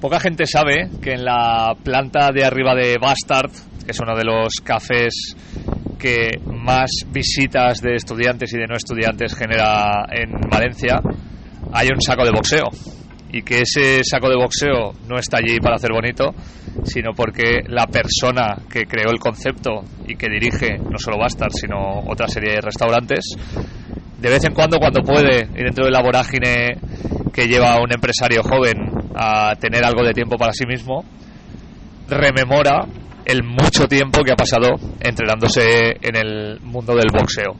Poca gente sabe que en la planta de arriba de Bastard, que es uno de los cafés que más visitas de estudiantes y de no estudiantes genera en Valencia, hay un saco de boxeo. Y que ese saco de boxeo no está allí para hacer bonito, sino porque la persona que creó el concepto y que dirige no solo Bastard, sino otra serie de restaurantes, de vez en cuando puede, y dentro de la vorágine que lleva un empresario joven a tener algo de tiempo para sí mismo, rememora el mucho tiempo que ha pasado entrenándose en el mundo del boxeo.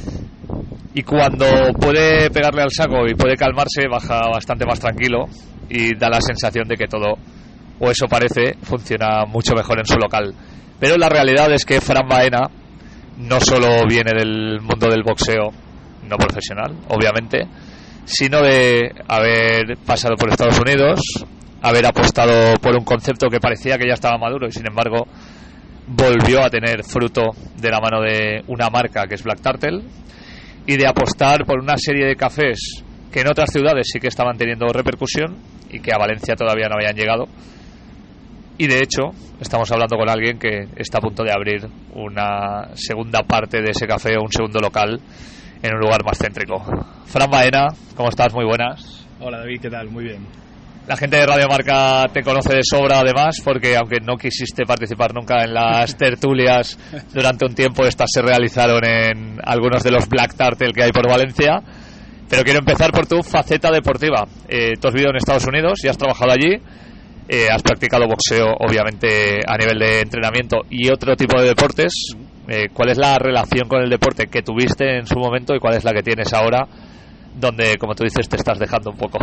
Y cuando puede pegarle al saco y puede calmarse, baja bastante más tranquilo y da la sensación de que todo, o eso parece, funciona mucho mejor en su local. Pero la realidad es que Fran Baena no solo viene del mundo del boxeo, no profesional, obviamente, sino de haber pasado por Estados Unidos, haber apostado por un concepto que parecía que ya estaba maduro y sin embargo volvió a tener fruto de la mano de una marca que es Black Turtle, y de apostar por una serie de cafés que en otras ciudades sí que estaban teniendo repercusión y que a Valencia todavía no habían llegado. Y de hecho estamos hablando con alguien que está a punto de abrir una segunda parte de ese café o un segundo local en un lugar más céntrico. Fran Baena, ¿cómo estás? Muy buenas. Hola David, ¿qué tal? Muy bien. La gente de Radio Marca te conoce de sobra además, porque aunque no quisiste participar nunca en las tertulias durante un tiempo, estas se realizaron en algunos de los Black Turtle que hay por Valencia. Pero quiero empezar por tu faceta deportiva. Tú has vivido en Estados Unidos y has trabajado allí, has practicado boxeo obviamente a nivel de entrenamiento y otro tipo de deportes. ¿Cuál es la relación con el deporte que tuviste en su momento y cuál es la que tienes ahora, donde, como tú dices, te estás dejando un poco?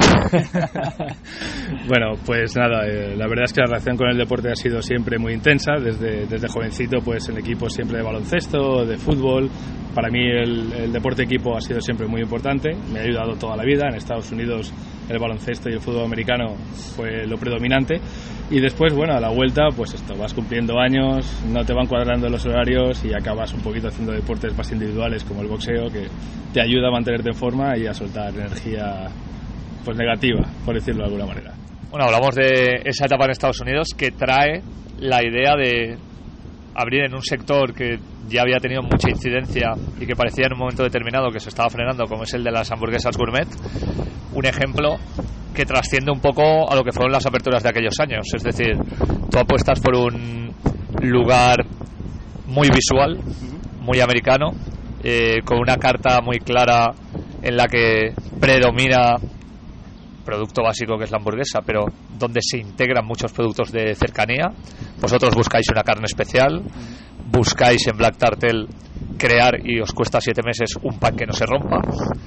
Bueno, pues nada, la verdad es que la relación con el deporte ha sido siempre muy intensa. Desde jovencito, pues en equipos siempre de baloncesto, de fútbol. Para mí el deporte equipo ha sido siempre muy importante, me ha ayudado toda la vida. En Estados Unidos el baloncesto y el fútbol americano fue lo predominante. Y después, bueno, a la vuelta, pues esto, vas cumpliendo años, no te van cuadrando los horarios y acabas un poquito haciendo deportes más individuales como el boxeo, que te ayuda a mantenerte en forma y a soltar energía pues negativa, por decirlo de alguna manera. Bueno, hablamos de esa etapa en Estados Unidos que trae la idea de abrir en un sector que ya había tenido mucha incidencia y que parecía en un momento determinado que se estaba frenando, como es el de las hamburguesas gourmet, un ejemplo que trasciende un poco a lo que fueron las aperturas de aquellos años. Es decir, tú apuestas por un lugar muy visual, muy americano, con una carta muy clara en la que predomina producto básico que es la hamburguesa, pero donde se integran muchos productos de cercanía. Vosotros buscáis una carne especial, buscáis en Black Turtle crear, y os cuesta 7 meses, un pan que no se rompa.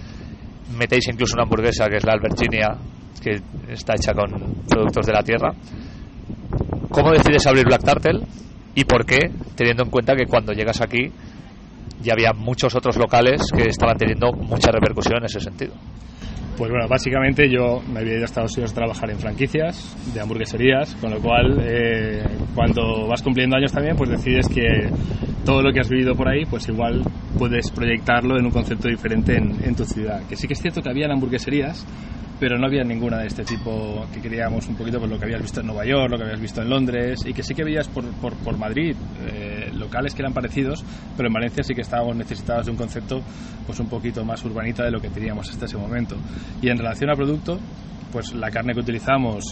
Metéis incluso una hamburguesa que es la Virginia, que está hecha con productos de la tierra. ¿Cómo decides abrir Black Turtle y por qué, teniendo en cuenta que cuando llegas aquí ya había muchos otros locales que estaban teniendo mucha repercusión en ese sentido? Pues bueno, básicamente yo me había ido a Estados Unidos a trabajar en franquicias de hamburgueserías, con lo cual cuando vas cumpliendo años también, pues decides que todo lo que has vivido por ahí, pues igual puedes proyectarlo en un concepto diferente en tu ciudad. Que sí que es cierto que habían hamburgueserías, pero no había ninguna de este tipo que queríamos un poquito por lo que habías visto en Nueva York, lo que habías visto en Londres, y que sí que veías por Madrid locales que eran parecidos, pero en Valencia sí que estábamos necesitados de un concepto pues un poquito más urbanita de lo que teníamos hasta ese momento. Y en relación al producto, pues la carne que utilizamos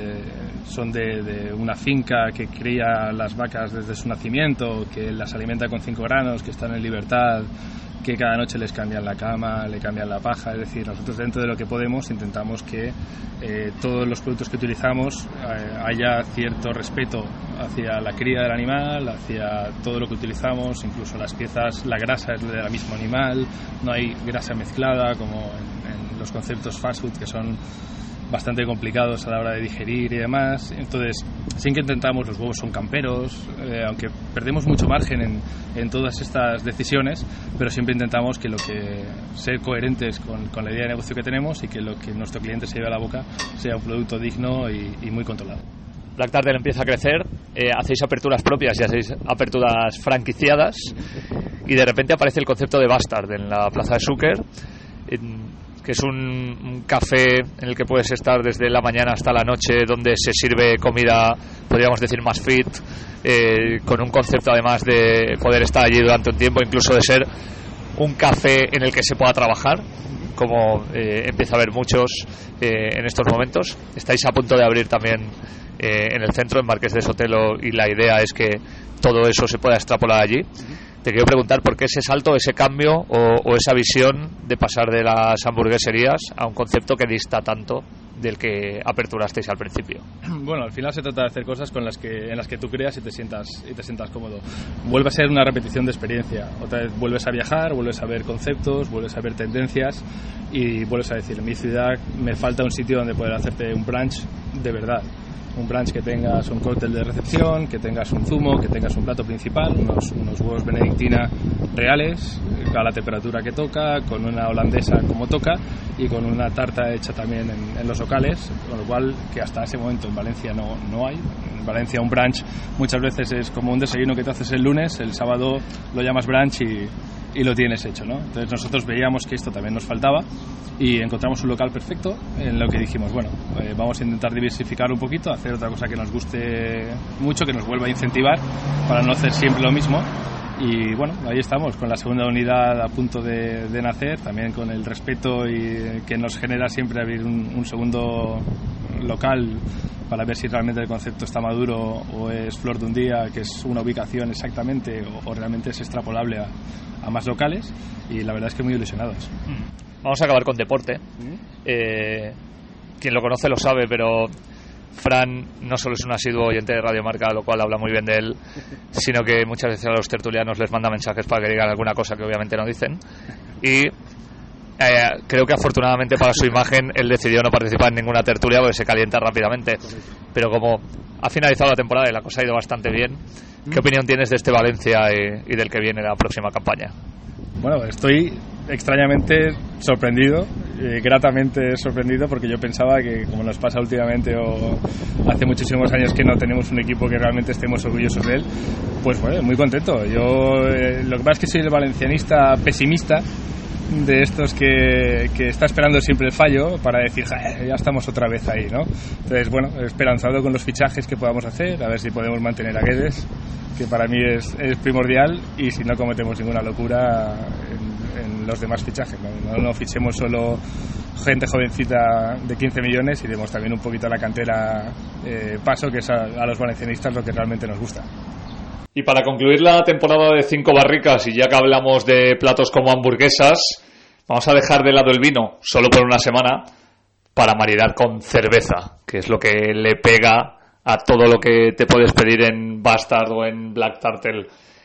son de una finca que cría las vacas desde su nacimiento, que las alimenta con 5 granos, que están en libertad, que cada noche les cambian la cama, le cambian la paja. Es decir, nosotros dentro de lo que podemos intentamos que todos los productos que utilizamos haya cierto respeto hacia la cría del animal, hacia todo lo que utilizamos, incluso las piezas, la grasa es de la misma animal, no hay grasa mezclada como en los conceptos fast food que son bastante complicados a la hora de digerir y demás. Entonces sí que intentamos, los huevos son camperos, aunque perdemos mucho margen en todas estas decisiones, pero siempre intentamos que ser coherentes con la idea de negocio que tenemos y que lo que nuestro cliente se lleve a la boca sea un producto digno y muy controlado. Black Turtle empieza a crecer, hacéis aperturas propias y hacéis aperturas franquiciadas, y de repente aparece el concepto de Bastard en la plaza de Xúquer. que es un café en el que puedes estar desde la mañana hasta la noche, donde se sirve comida, podríamos decir, más fit, con un concepto además de poder estar allí durante un tiempo, incluso de ser un café en el que se pueda trabajar, como empieza a haber muchos en estos momentos. Estáis a punto de abrir también en el centro, en Marqués de Sotelo, y la idea es que todo eso se pueda extrapolar allí. Te quiero preguntar por qué ese salto, ese cambio o esa visión de pasar de las hamburgueserías a un concepto que dista tanto del que aperturasteis al principio. Bueno, al final se trata de hacer cosas en las que tú creas y te sientas cómodo. Vuelve a ser una repetición de experiencia. Otra vez vuelves a viajar, vuelves a ver conceptos, vuelves a ver tendencias y vuelves a decir, en mi ciudad me falta un sitio donde poder hacerte un brunch de verdad. Un brunch que tengas un cóctel de recepción, que tengas un zumo, que tengas un plato principal, unos huevos benedictina reales, a la temperatura que toca, con una holandesa como toca y con una tarta hecha también en los locales, con lo cual que hasta ese momento en Valencia no hay. En Valencia un brunch muchas veces es como un desayuno que te haces el lunes, el sábado lo llamas brunch y lo tienes hecho, ¿no? Entonces nosotros veíamos que esto también nos faltaba y encontramos un local perfecto en lo que dijimos, bueno, vamos a intentar diversificar un poquito, hacer otra cosa que nos guste mucho, que nos vuelva a incentivar para no hacer siempre lo mismo. Y bueno, ahí estamos, con la segunda unidad a punto de nacer, también con el respeto y que nos genera siempre abrir un segundo local para ver si realmente el concepto está maduro o es flor de un día, que es una ubicación exactamente, o realmente es extrapolable a más locales, y la verdad es que muy ilusionados. Vamos a acabar con deporte. Quien lo conoce lo sabe, pero Fran no solo es un asiduo oyente de Radio Marca, lo cual habla muy bien de él, sino que muchas veces a los tertulianos les manda mensajes para que digan alguna cosa que obviamente no dicen. Y creo que afortunadamente para su imagen él decidió no participar en ninguna tertulia porque se calienta rápidamente. Pero como ha finalizado la temporada y la cosa ha ido bastante bien, ¿qué opinión tienes de este Valencia y del que viene la próxima campaña? Bueno, estoy extrañamente sorprendido, gratamente sorprendido, porque yo pensaba que, como nos pasa últimamente o hace muchísimos años que no tenemos un equipo que realmente estemos orgullosos de él, pues bueno, muy contento. Yo lo que pasa es que soy el valencianista pesimista, de estos que está esperando siempre el fallo para decir, ya estamos otra vez ahí, ¿no? Entonces, bueno, esperanzado con los fichajes que podamos hacer, a ver si podemos mantener a Guedes, que para mí es primordial, y si no cometemos ninguna locura en los demás fichajes, no fichemos solo gente jovencita de 15 millones y demos también un poquito a la cantera paso, que es a los valencianistas lo que realmente nos gusta. Y para concluir la temporada de 5 barricas, y ya que hablamos de platos como hamburguesas, vamos a dejar de lado el vino solo por una semana para maridar con cerveza, que es lo que le pega a todo lo que te puedes pedir en Bastard o en Black Turtle.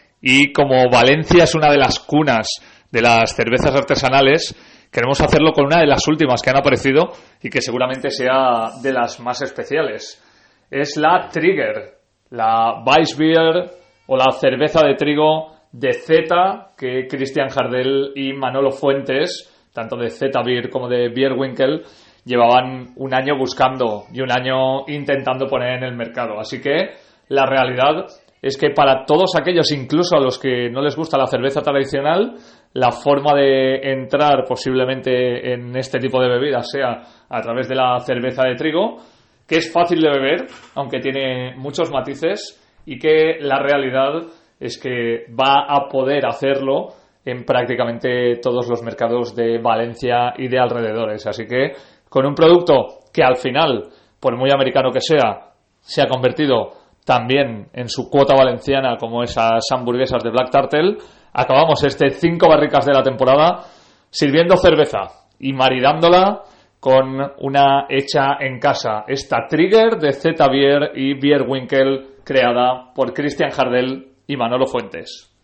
Y como Valencia es una de las cunas de las cervezas artesanales, queremos hacerlo con una de las últimas que han aparecido y que seguramente sea de las más especiales. Es la Trigger, la Weissbier o la cerveza de trigo de Zeta, que Christian Hardel y Manolo Fuentes, tanto de Zeta Beer como de Bierwinkel, llevaban un año buscando y un año intentando poner en el mercado. Así que la realidad es que para todos aquellos, incluso a los que no les gusta la cerveza tradicional, la forma de entrar posiblemente en este tipo de bebidas sea a través de la cerveza de trigo, que es fácil de beber, aunque tiene muchos matices, y que la realidad es que va a poder hacerlo en prácticamente todos los mercados de Valencia y de alrededores. Así que con un producto que al final, por muy americano que sea, se ha convertido también en su cuota valenciana, como esas hamburguesas de Black Turtle, acabamos 5 barricas de la temporada sirviendo cerveza y maridándola con una hecha en casa, esta Trigger de Zeta Beer y Bierwinkel, creada por Christian Hardel y Manolo Fuentes.